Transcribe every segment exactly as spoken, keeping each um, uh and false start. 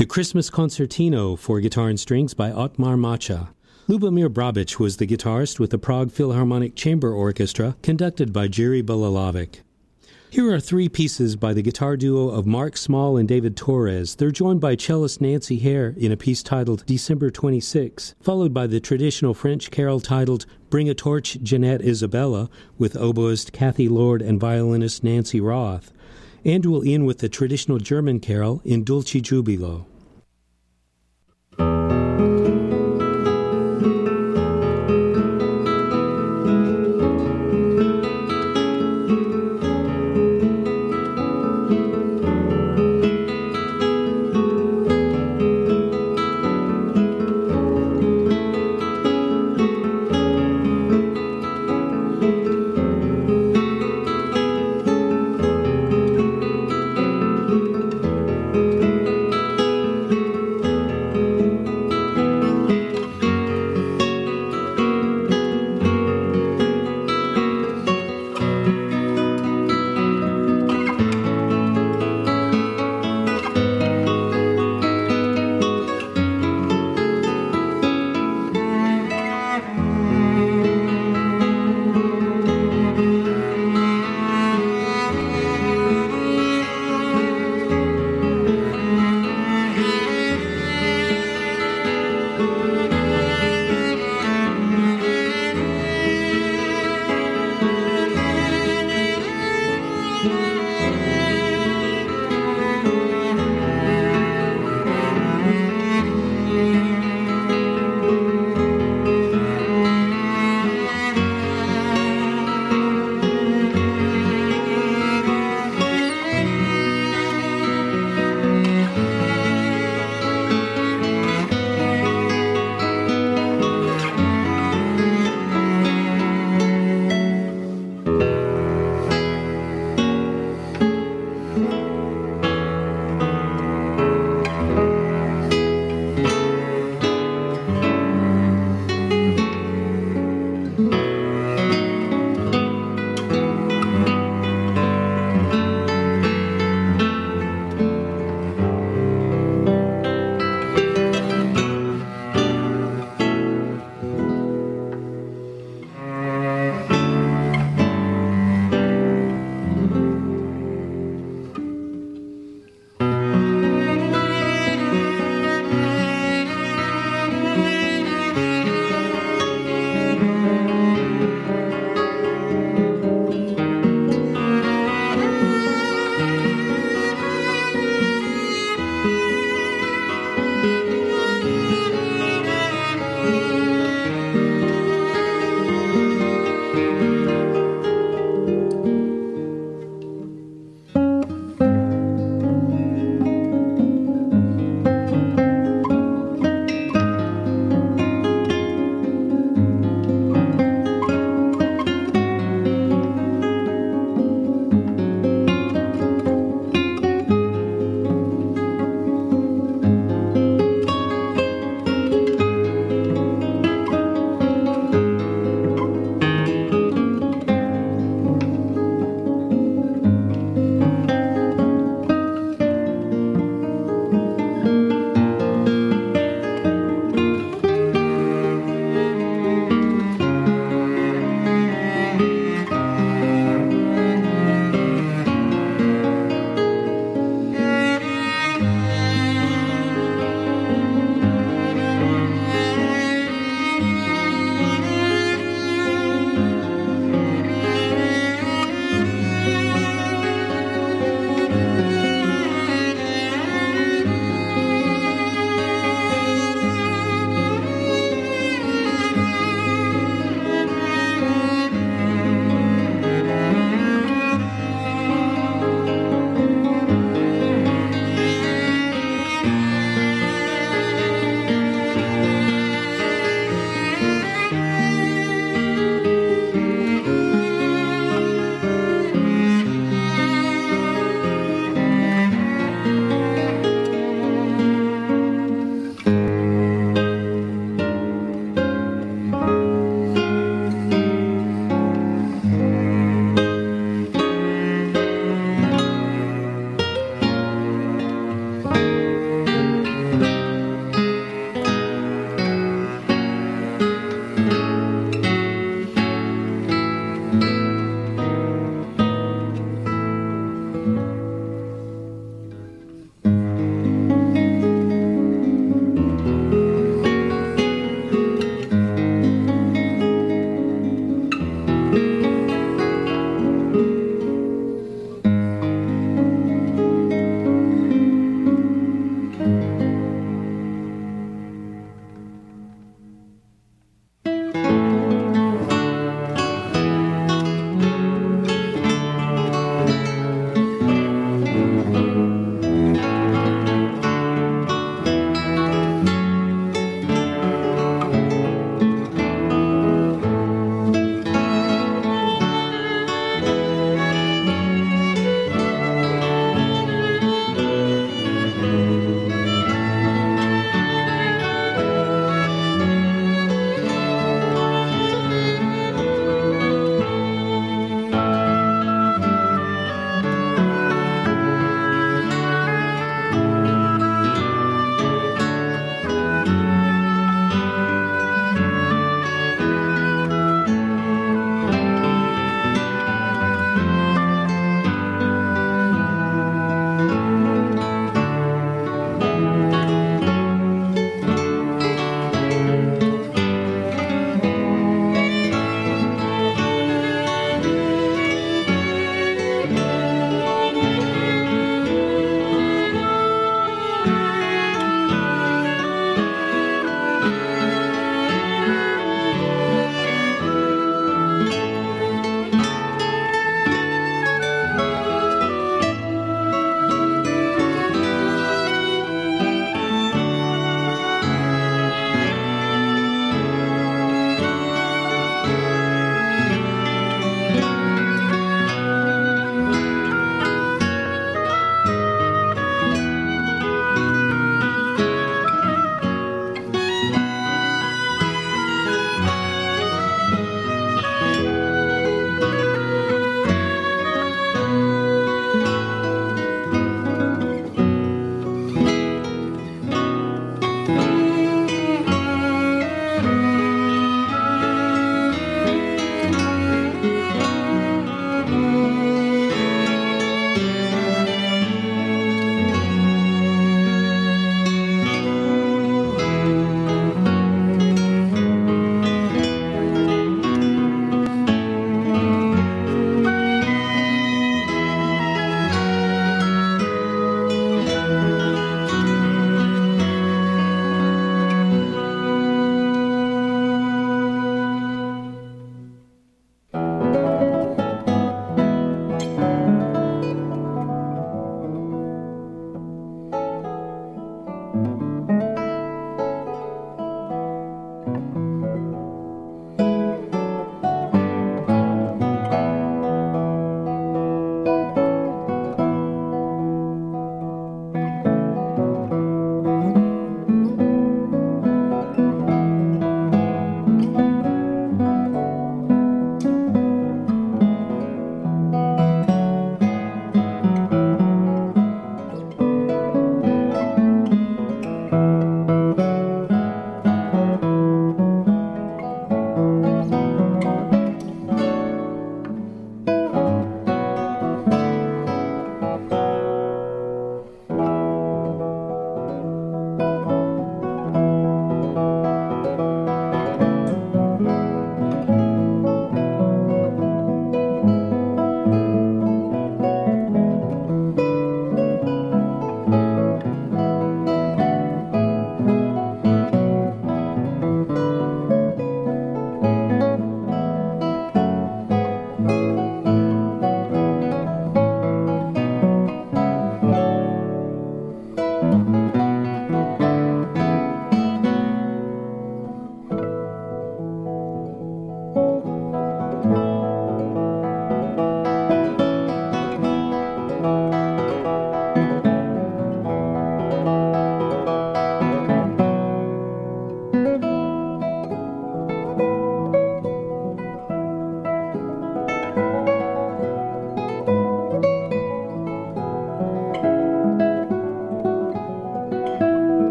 The Christmas Concertino for Guitar and Strings by Otmar Macha. Lubomir Brabic was the guitarist with the Prague Philharmonic Chamber Orchestra, conducted by Jiří Belalovic. Here are three pieces by the guitar duo of Mark Small and David Torres. They're joined by cellist Nancy Hare in a piece titled December twenty-sixth, followed by the traditional French carol titled Bring a Torch, Jeanette Isabella, with oboist Kathy Lord and violinist Nancy Roth. And we'll end with the traditional German carol in Dulci Jubilo.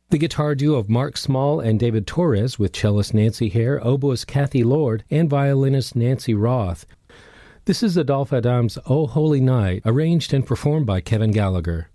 The guitar duo of Mark Small and David Torres with cellist Nancy Hare, oboist Kathy Lord, and violinist Nancy Roth. This is Adolphe Adam's "O Holy Night," arranged and performed by Kevin Gallagher.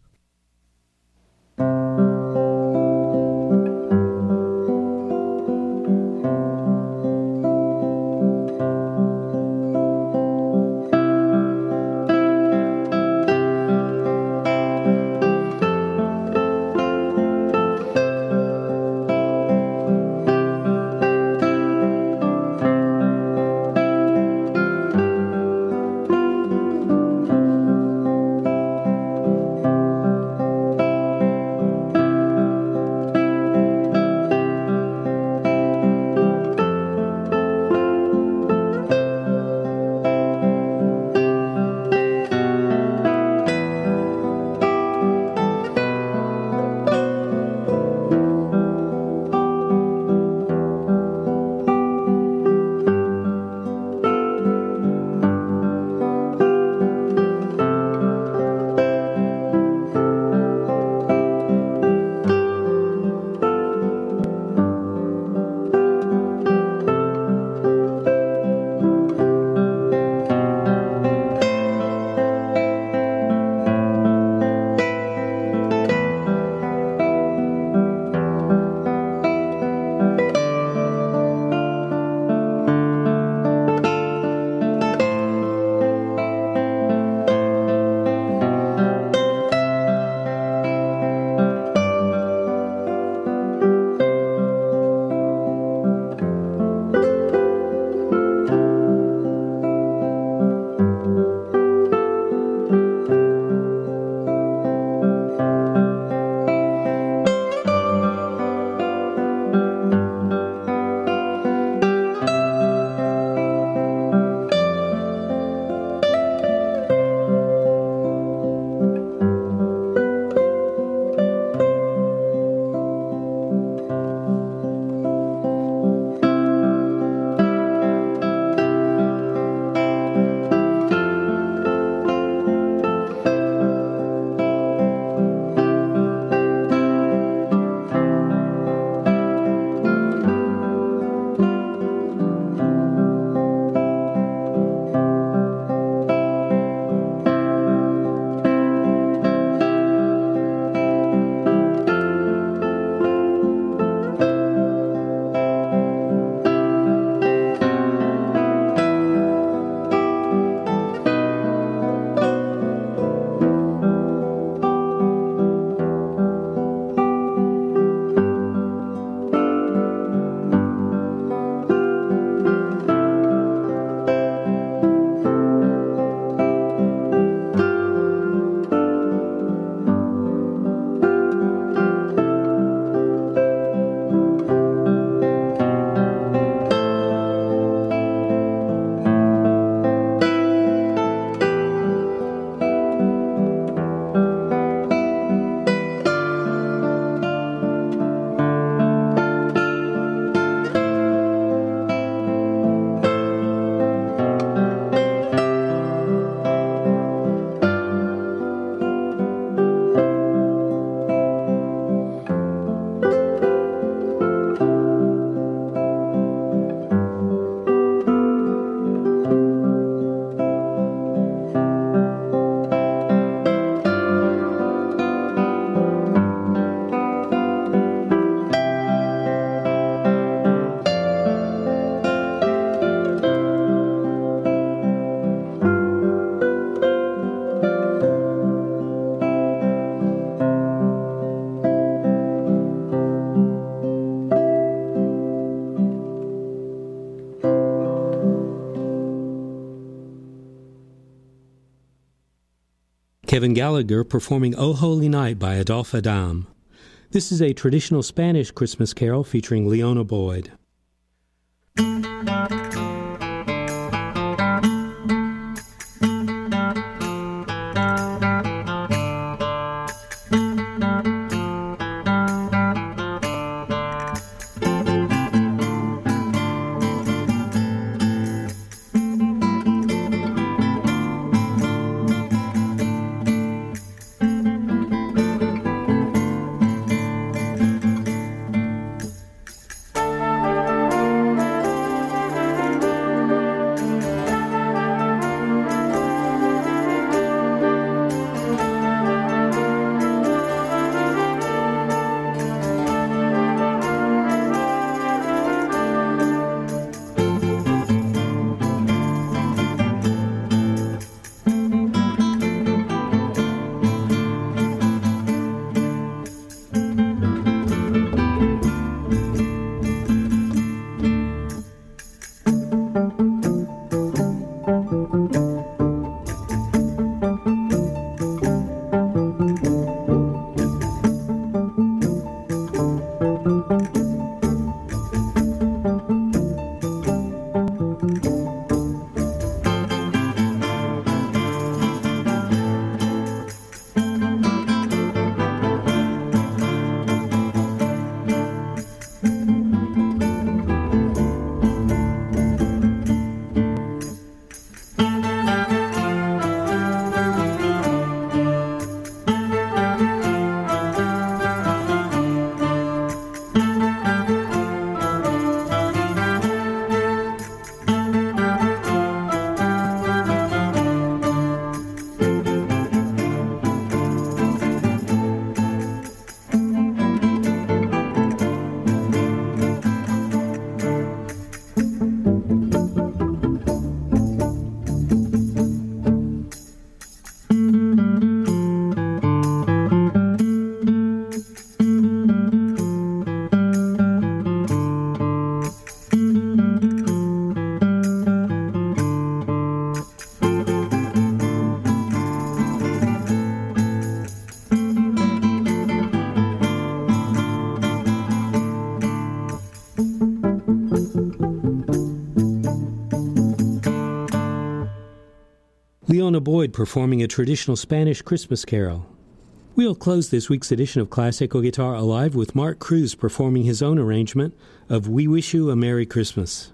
Kevin Gallagher performing O Holy Night by Adolphe Adam. This is a traditional Spanish Christmas carol featuring Leona Boyd. Jonah Boyd performing a traditional Spanish Christmas carol. We'll close this week's edition of Classical Guitar Alive with Mark Cruz performing his own arrangement of We Wish You a Merry Christmas.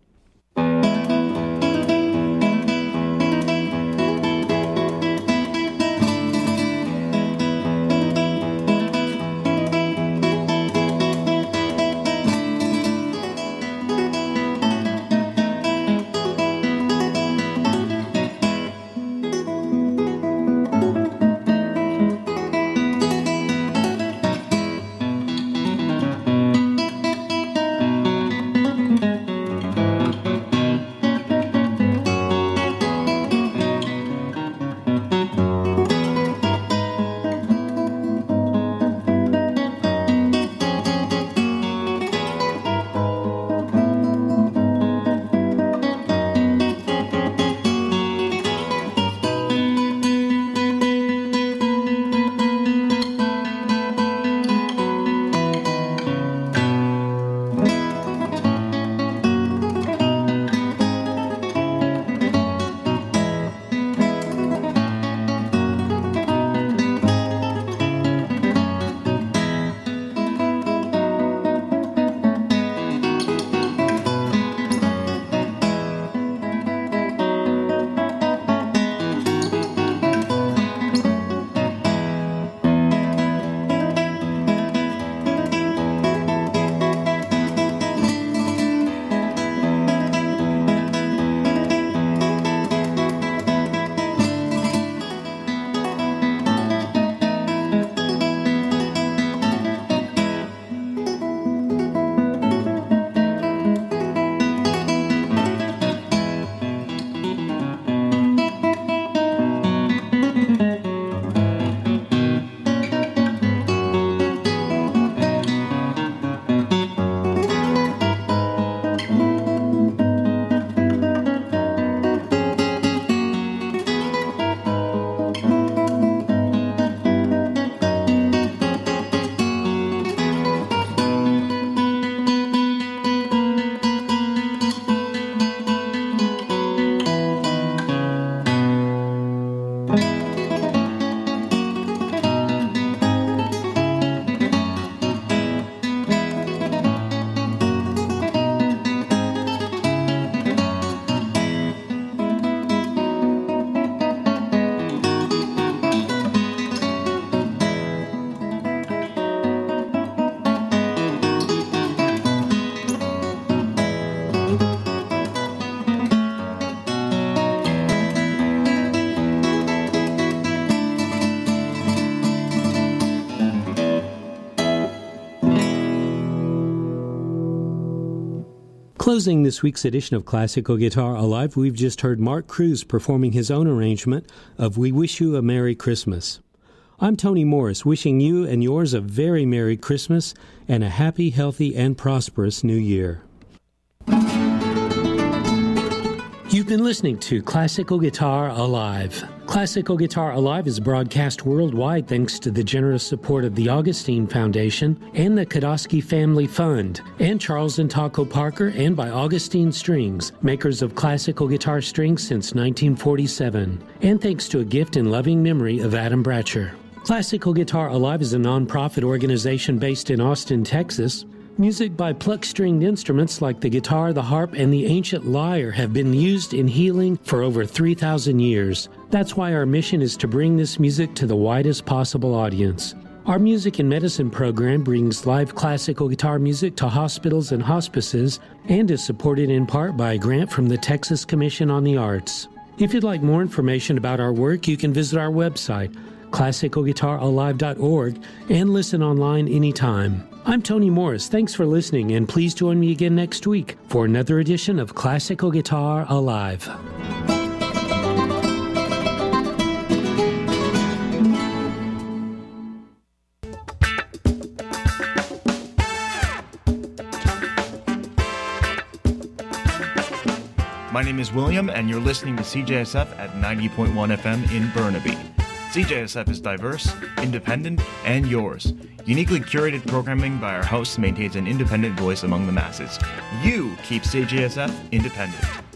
Closing this week's edition of Classical Guitar Alive, we've just heard Mark Cruz performing his own arrangement of We Wish You a Merry Christmas. I'm Tony Morris, wishing you and yours a very Merry Christmas and a happy, healthy, and prosperous New Year. You've been listening to Classical Guitar Alive. Classical Guitar Alive is broadcast worldwide thanks to the generous support of the Augustine Foundation and the Kodosky Family Fund, and Charles and Taco Parker, and by Augustine Strings, makers of classical guitar strings since nineteen forty-seven, and thanks to a gift in loving memory of Adam Bratcher. Classical Guitar Alive is a non-profit organization based in Austin, Texas. Music by pluck-stringed instruments like the guitar, the harp, and the ancient lyre have been used in healing for over three thousand years. That's why our mission is to bring this music to the widest possible audience. Our Music and Medicine program brings live classical guitar music to hospitals and hospices and is supported in part by a grant from the Texas Commission on the Arts. If you'd like more information about our work, you can visit our website, classical guitar alive dot org, and listen online anytime. I'm Tony Morris. Thanks for listening, and please join me again next week for another edition of Classical Guitar Alive. My name is William, and you're listening to C J S F at ninety point one F M in Burnaby. C J S F is diverse, independent, and yours. Uniquely curated programming by our hosts maintains an independent voice among the masses. You keep C J S F independent.